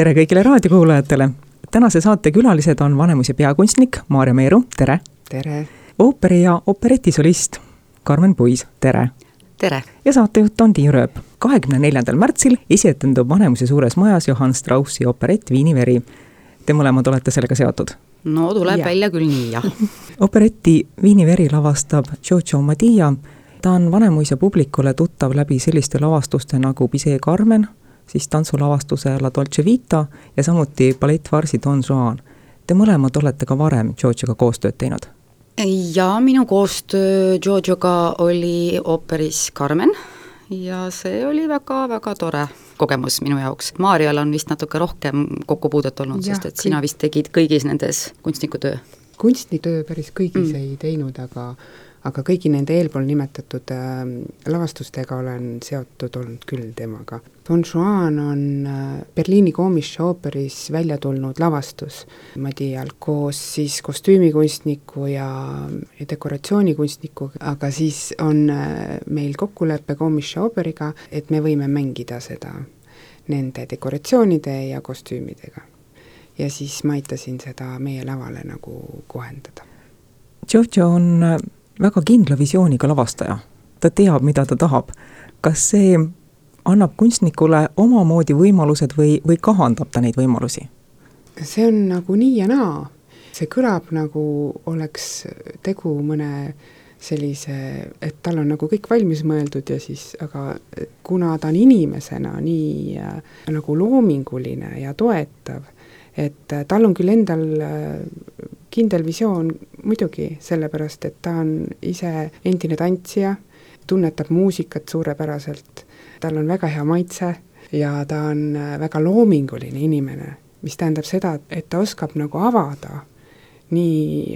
tere kõigile raadiokuulajatele! Tänase saate külalised on Vanemuise peakunstnik Maarja Meeru, tere! Tere! Ooperi- ja operetisolist Karmen Puis, tere! Tere! Ja saatejuht on Tiiu Rööp. 24. märtsil esietendub Vanemuise suures majas Johann Straussi operett Viini veri. Te mõlemad olete sellega seotud? No tuleb välja küll nii, jah. Operetti Viini veri lavastab Giorgio Madia. Ta on Vanemuise publikule tuttav läbi selliste lavastuste nagu Bizet Carmen, siis tantsulavastuse La Dolce Vita ja samuti ballettfarsi Don Juan. Te mõlemad olete ka varem Giorgioga koostööd teinud? Ja minu koostöö Giorgioga oli ooperis Carmen ja see oli väga-väga tore kogemus minu jaoks. Maarjal on vist natuke rohkem kokkupuudet olnud, sest et sina vist tegid kõigis nendes kunstnikutöö. Kunstnitöö päris kõigis ei teinud, aga kõigi nende eelpool nimetatud lavastustega olen seotud olnud küll temaga. Don Juan on Berliini Komische ooperis välja tulnud lavastus Madial koos siis kostüümikunstniku ja dekoratsioonikunstniku, aga siis on meil kokkuleppe Komische ooperiga, et me võime mängida seda nende dekoratsioonide ja kostüümidega. Ja siis ma aitasin seda meie lavale nagu kohendada. Giorgio on väga kindla visiooniga lavastaja. Ta teab, mida ta tahab. Kas see annab kunstnikule omamoodi võimalused või kahandab ta neid võimalusi? See on nagu nii ja naa. See kõlab nagu oleks tegu mõne sellise, et tal on nagu kõik valmis mõeldud ja siis, aga kuna ta on inimesena nii nagu loominguline ja toetav, et tal on küll endal kindel visioon muidugi, sellepärast, et ta on ise endine tantsija, tunnetab muusikat suurepäraselt, tal on väga hea maitse ja ta on väga loominguline inimene, mis tähendab seda, et ta oskab nagu avada nii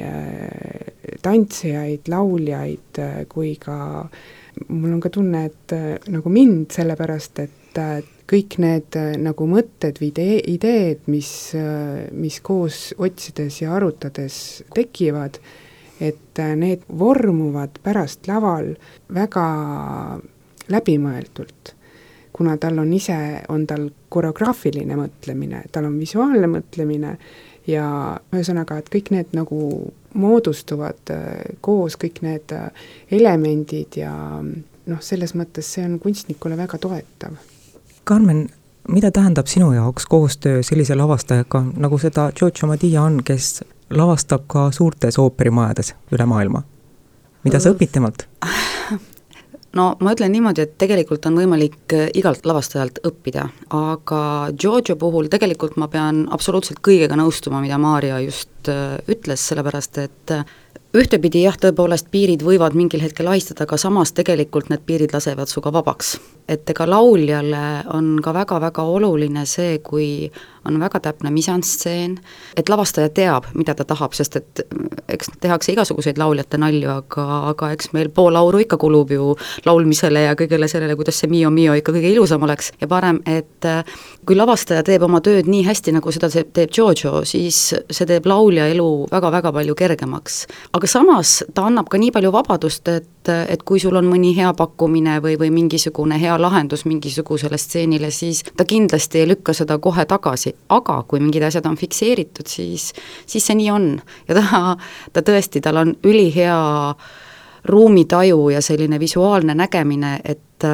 tantsijaid, lauljaid kui ka, mul on ka tunne, et nagu mind sellepärast, et kõik need nagu mõtted või ideed, mis koos otsides ja arutades tekivad, et need vormuvad pärast laval väga läbimõeldult. Kuna tal on tal koreograafiline mõtlemine, tal on visuaalne mõtlemine ja ühesõnaga, et kõik need nagu moodustuvad koos, kõik need elemendid ja selles mõttes see on kunstnikule väga toetav. Carmen, mida tähendab sinu jaoks koostöö sellise lavastajaga, nagu seda Giorgio Madia on, kes lavastab ka suurtes ooperimajades üle maailma? Mida sa õpid temalt? No ma ütlen niimoodi, et tegelikult on võimalik igalt lavastajalt õppida, aga Giorgio puhul tegelikult ma pean absoluutselt kõigega nõustuma, mida Maarja just ütles, sellepärast et ühtepidi jah, tõepoolest piirid võivad mingil hetkel ahistada, aga samas tegelikult need piirid lasevad su ka vabaks. Et ega lauljale on ka väga-väga oluline see, kui on väga täpne misantstseen, et lavastaja teab, mida ta tahab, sest et eks tehakse igasuguseid lauljate nalju, aga eks meil pool lauru ikka kulub ju laulmisele ja kõigele sellele, kuidas see mio ikka kõige ilusam oleks ja parem, et kui lavastaja teeb oma tööd nii hästi, nagu seda teeb Giorgio, siis see teeb laulja elu väga-väga palju kergemaks. Aga samas ta annab ka nii palju vabadust, et kui sul on mõni hea pakkumine või mingisugune hea lahendus mingisugusele stseenile, siis ta kindlasti ei lükka seda kohe tagasi, aga kui mingid asjad on fikseeritud, siis see nii on. Ja ta tõesti, tal on ülihea ruumitaju ja selline visuaalne nägemine, et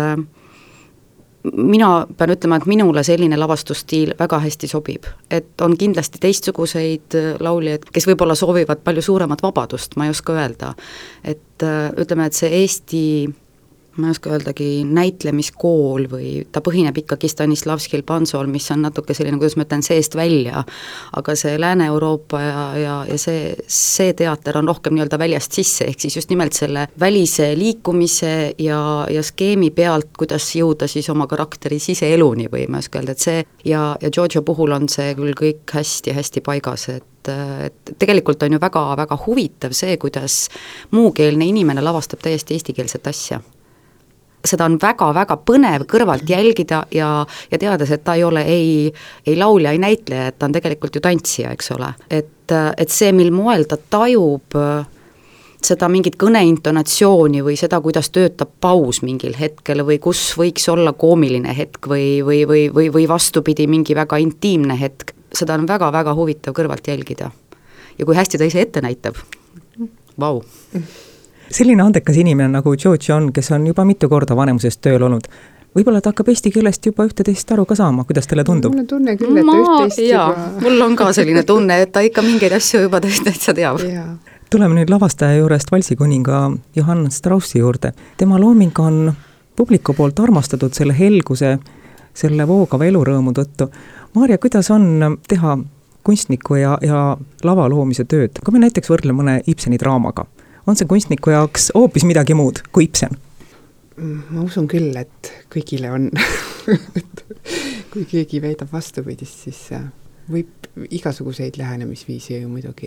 mina pean ütlema, et minule selline lavastusstiil väga hästi sobib. Et on kindlasti teistsuguseid lauljaid, kes võib-olla soovivad palju suuremat vabadust, ma ei oska öelda. Et ütleme, et see Eesti, ma ei oska öeldagi, näitlemiskool või ta põhineb ikkagi Stanislavskil Pansol, mis on natuke selline, kuidas ma ütlen, seest välja, aga see Lääne-Euroopa ja see teater on rohkem nii-öelda väljast sisse, ehk siis just nimelt selle välise liikumise ja skeemi pealt, kuidas jõuda siis oma karakteri siseeluni või ma ei oska öelda, et see ja Giorgio puhul on see küll kõik hästi-hästi paigas, et tegelikult on ju väga-väga huvitav see, kuidas muukeelne inimene lavastab täiesti eestikeelset asja. Seda on väga-väga põnev kõrvalt jälgida ja teades, et ta ei ole ei laulja, ei näitleja, et ta on tegelikult ju tantsija, eks ole. Et see, mil moel ta tajub seda mingit kõneintonatsiooni või seda, kuidas töötab paus mingil hetkel või kus võiks olla koomiline hetk või vastupidi, mingi väga intiimne hetk, seda on väga-väga huvitav kõrvalt jälgida. Ja kui hästi ta ise ette näitab, vau. Selline andekas inimene nagu George on, kes on juba mitu korda Vanemuises tööl olnud, võib-olla ta hakkab eesti keelest juba ühte-teist aru ka saama, kuidas teile tundub? Mul on tunne küll, et üht-teist juba... Mul on ka selline tunne, et ta ikka mingeid asju juba täitsa teab. Tuleme nüüd lavastaja juurest valsikuninga Johann Straussi juurde. Tema looming on publiku poolt armastatud selle helguse, selle voogava elurõõmu tõttu. Maarja, kuidas on teha kunstniku ja lava loomise tööd? Kui me näiteks võrdleme mõne Ibseni draamaga, on see kunstniku jaoks hoopis midagi muud kui Ibsen? Ma usun küll, et kõigile on. Kui keegi väidab vastupidist, siis võib igasuguseid lähenemisviisi ju muidugi.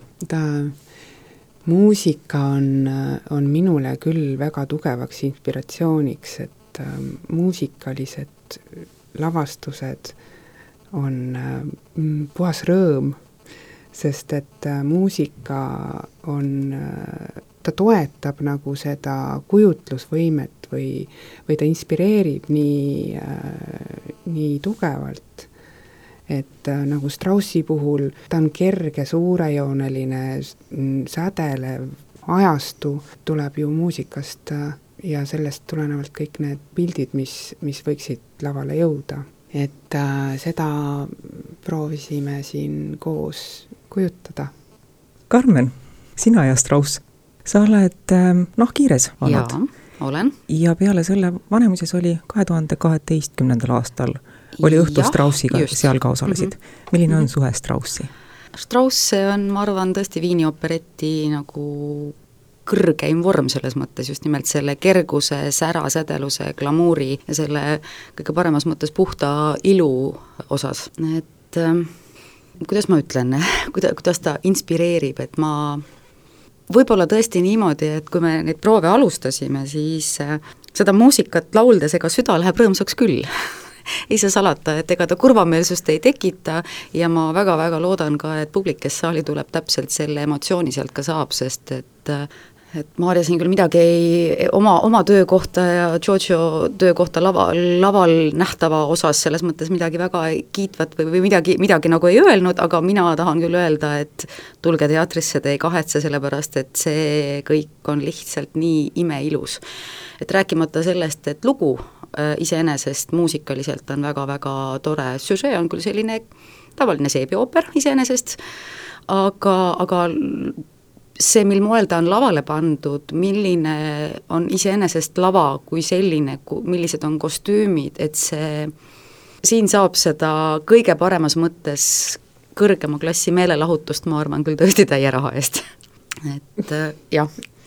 Muusika on minule küll väga tugevaks inspiratsiooniks, et muusikalised lavastused on puhas rõõm, sest et muusika on, ta toetab nagu seda kujutlusvõimet või ta inspireerib nii tugevalt, et nagu Straussi puhul ta on kerge, suurejooneline, sädelev ajastu, tuleb ju muusikast ja sellest tulenevalt kõik need pildid, mis võiksid lavale jõuda. Et seda proovisime siin koos kujutada. Carmen, sina ja Strauss, sa oled kiires vanad. Jaa, olen. Ja peale selle Vanemuises oli 2012. aastal oli õhtu Straussiga, seal ka osalesid. Milline on suhe Straussi? Strauss on, ma arvan, tõesti Viini opereti nagu kõrgeim vorm selles mõttes, just nimelt selle kerguse, sära, sädeluse, glamuuri ja selle kõige paremas mõttes puhta ilu osas. Et kuidas ma ütlen, kuidas ta inspireerib, et ma võib-olla tõesti niimoodi, et kui me neid proove alustasime, siis seda muusikat lauldes, ega süda läheb rõõmsaks küll. Ei saa salata, et ega ta kurvameelsust ei tekita ja ma väga-väga loodan ka, et publik, kes saali tuleb, täpselt selle emotsiooni sealt ka saab, sest et Maarja siin küll midagi oma töökohta ja Giorgio töökohta laval nähtava osas selles mõttes midagi väga kiitvat või midagi nagu ei öelnud, aga mina tahan küll öelda, et tulge teatrisse, te ei kahetse sellepärast, et see kõik on lihtsalt nii imeilus. Et rääkimata sellest, et lugu iseenesest muusikaliselt on väga-väga tore, süžee on küll selline tavaline seebiooper iseenesest, aga see, mil moel ta on lavale pandud, milline on iseenesest lava kui selline, millised on kostüümid, et siin saab seda kõige paremas mõttes kõrgema klassi meelelahutust, ma arvan küll tõesti täie raha eest. Et jah.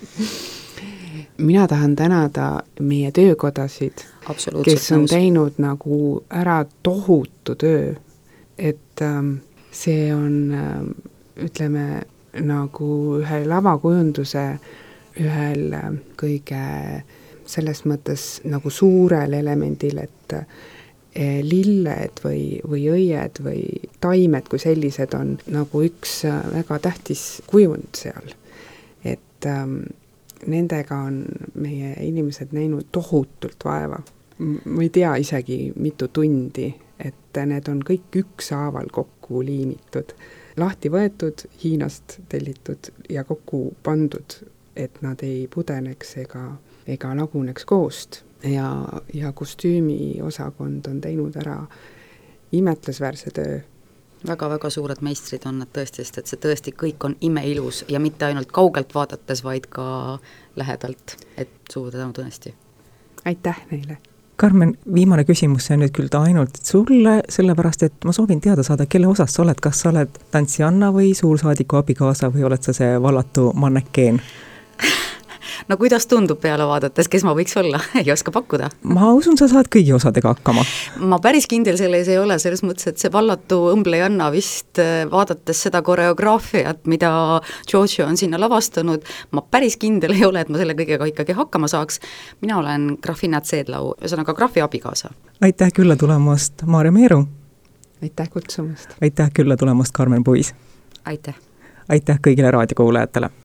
Mina tahan tänada meie töökodasid, kes on teinud nagu ära tohutu töö, et see on, ütleme, nagu ühe lavakujunduse ühel kõige selles mõttes nagu suurel elemendil, et lilled või õied või taimed kui sellised on nagu üks väga tähtis kujund seal. Et nendega on meie inimesed näinud tohutult vaeva. Ma ei tea isegi mitu tundi, et need on kõik ükshaaval kokku liimitud. Lahti võetud, Hiinast tellitud ja kokku pandud, et nad ei pudeneks ega laguneks koost. Ja kostüümi osakond on teinud ära imetlusväärse töö. Väga-väga suured meistrid on nad tõesti, sest et see tõesti kõik on imeilus ja mitte ainult kaugelt vaadates, vaid ka lähedalt, et suur tänu tõesti. Aitäh neile! Carmen, viimane küsimus, see on nüüd küll ainult sulle, sellepärast, et ma soovin teada saada, kelle osas sa oled, kas sa oled tantsijanna või suursaadiku abikaasa või oled sa see vallatu mannekeen? No kuidas tundub peale vaadates, kes ma võiks olla? Ei oska pakkuda. Ma usun, sa saad kõigi osadega hakkama. Ma päris kindel selles ei ole, selles mõttes, et see vallatu õmblejanna vist vaadates seda koreograafiat, mida Giorgio on sinna lavastanud, ma päris kindel ei ole, et ma selle kõigega ikkagi hakkama saaks. Mina olen Grafina Zedlau, ühesõnaga Grafi abikaasa. Aitäh külla tulemast, Maarja Meeru! Aitäh kutsumast! Aitäh külla tulemast, Carmen Puis! Aitäh! Aitäh kõigile raadiokuulajatele!